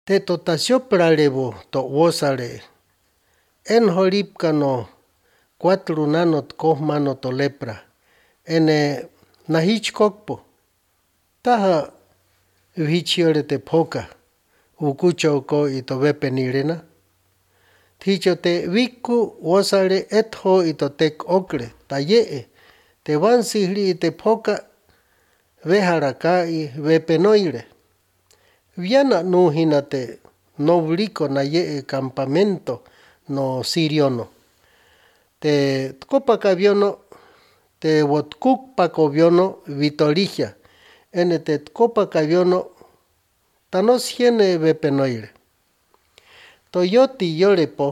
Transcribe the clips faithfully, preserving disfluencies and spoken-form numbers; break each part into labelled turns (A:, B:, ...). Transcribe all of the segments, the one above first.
A: Te totasio pralevo to wosare. En horipka no cuatro nanot kohmano to lepra. Ene nahichkokpo. Taha vichiore te poka. Ukucho ko ito vepenirena. Ticho te viku wosare etho ito tek okre. Tayee. Te vansihli te poka. Veharakai vepenoire. Viana nuhina te novriko na ye campamento no siriono. Te tkopakaviono te wotkukpakoviono vitorija. Ene te tkopakaviono tanos hiene vepenoire. Toyoti yorepo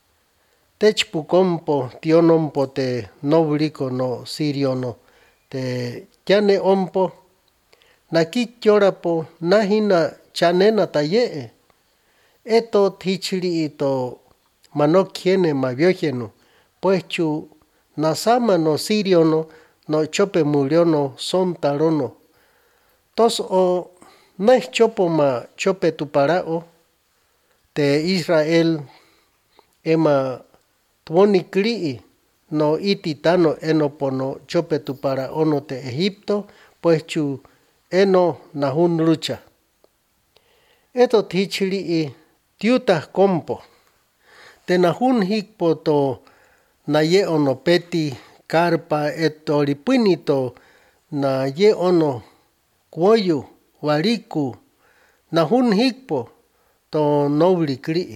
A: techpukompo tionompo te novriko no siriono. Te kiane ompo nakikyorapo nahina chanena tayee. Eto tichiri ito manokiene maviojenu. Puechu nasama no siriono no chope muriono son tarono. Tos o neh chopo ma chope tu parao. Te Israel ema tuonikrii no ititano enopono chope tu parao no te Egipto. Puechu eno nahun lucha. Eto tichiri i tiutah kompo. Te nahun hikpo to na ye ono peti karpa eto ripinito na ye ono kuoyu wariku nahun hikpo to nobri krii.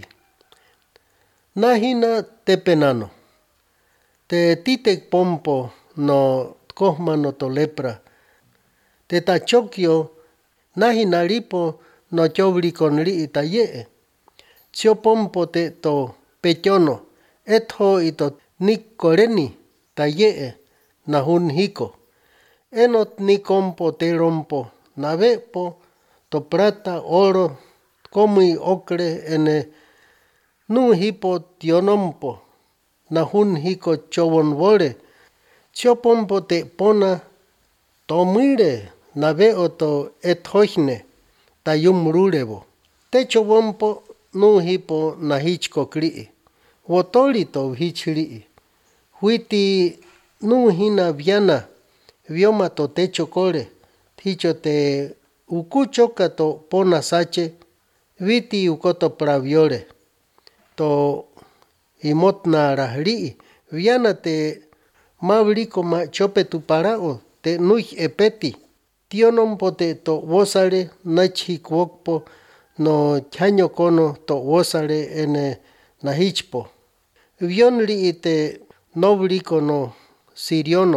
A: Nahina tepenano. Te titek pompo no kohmano to lepra. Te tachokio nahina ripo no chobri konri itayee. Chio pompo te to pechono. Etho ito nikoreni tayee nahun hiko. Enot nikompo te rompo. Navepo to plata oro komi okre ene nuhipo tionompo. Nahun hiko chobonvore. Chio pompo te pona tomire naveo to ethoihne tayumrurevo. Te chobompo nuhipo nahichko krii. Wotorito hichrii. Huiti nuhina viana vioma to techo kore. Ticho te ukuchoka to pona sache. Viti ukoto praviore. To imotna rahrii. Viana te mavriko ma chope tu parao. Te nuih epeti. Tionompo te to wosare nachhikwokpo no chaño kono to wosare ene nahichpo. Vionri ite novriko no siriono.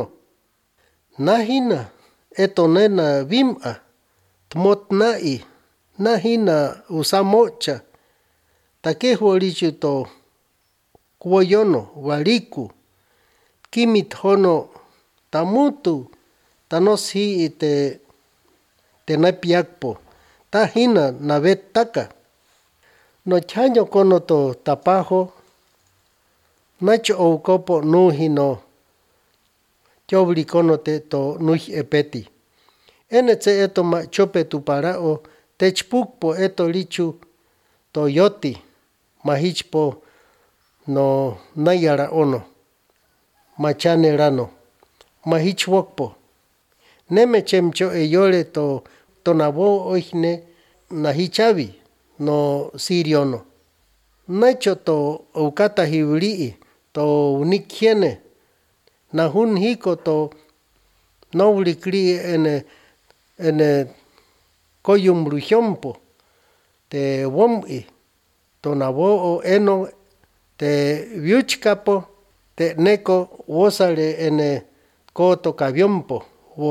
A: Nahina etonena vim'a. Tmotnai. Nahina usamocha. Takehu orichu to kuoyono wariku. Kimit hono tamutu. Tanoshi ite tenapiakpo. Tahina navetaka. No chaño kono to tapajo. Nacho oukopo nuhino. Chobri kono te to nuih epeti. Enetse eto ma chope tu parao. Techpukpo eto lichu to yoti. Mahichpo no nayara ono. Machane rano. Mahichwokpo. Neme chemcho e yore to tonabo oihne nahichavi no siriono. Nacho to ukata hibrii to unikiene. Nahun hiko to nobri krii ene ene koyumbrujompo. Te wom'i. To nabo o eno te viuchkapo. Te neko wosare ene koto kaviompo. Wo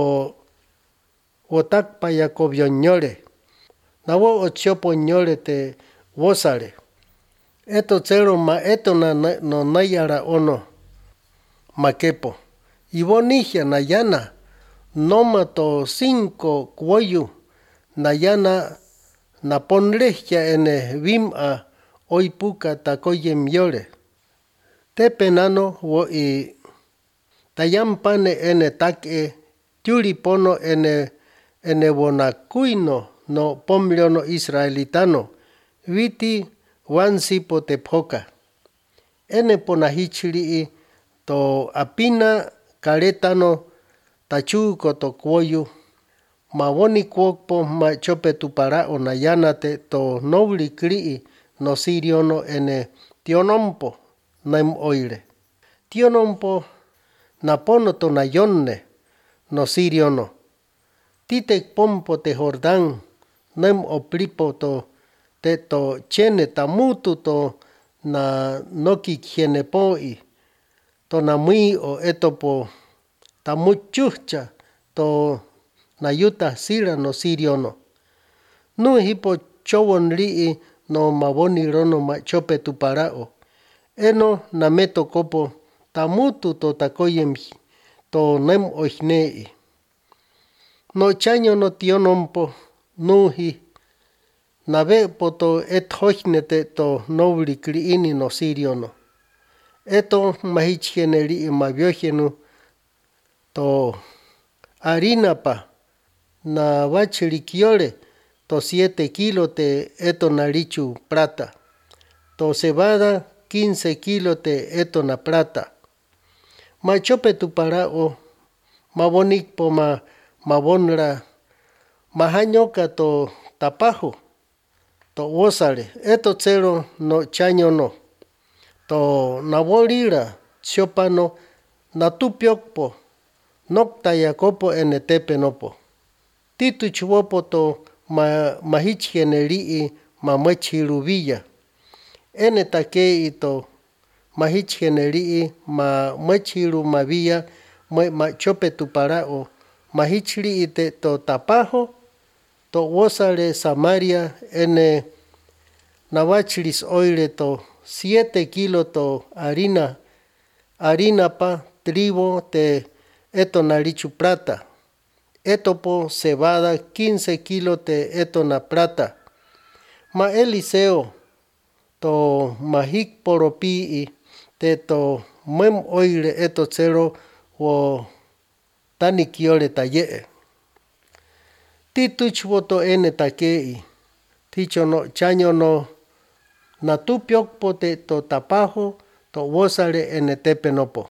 A: wotakpa yakobionñore. Nawo ochiopo ñore te wosare. Eto cero ma eto na no nayara ono makepo. Ibonija nayana. Noma to cinco kuoyu. Nayana naponrehja ene vim'a oipuka takoyem yore. Tepenano wo i tayampane ene take tiuripono ene ene bonakuino no pomliono israelitano. Viti wansi po te poka. Ene po nahichili to apina karetano tachu ko to kuoyu. Mawoni kuokpo ma chope tu parao na yanate to nobli krii no siriono ene tionompo naim oire. Tionompo na pono to na yonne no siriono. Titek pompo te Jordan naim opripo to te to chene tamutu to na noki kiene poi to na mui o etopo tamuchucha to na yuta sira no siriono. Nu hipo chowon rii no mawoni rono ma chope tu parao. Eno na meto kopo tamutu to takoyem to nem oihnei. No chanyo no tionompo nuhi na ve poto et hoihnete to nobli kriini no siriono. Eto mahichieneri mabiogenu to harina pa na wachirikiole to siete kilo te eto narichu plata. To cebada quince kilo te eto na plata. Ma chope tu parao mabonik po ma mabonra mahanyoka to tapajo to wosare eto cero no chanyo no to nabolira siopano natupiokpo nokta yakopo ene tepe nopo. Titu chuopo to ma mahichieneri ma mechirubilla. Ene take ito mahichieneri ma mechiru mavilla ma chope tu parao mahichiri ite to tapajo to wosare Samaria ene nawachiris oire to siete kilo to harina harina pa trigo te eto narichu plata. Eto po cebada quince kilo te eto na plata. Ma Eliseo to mahik poropi te to mem oire eto cero wo tani kiole taye. Titu chwoto ene takei. Ticho no chanyo no natupiok pote to tapajo to wosare ene tepe nopo.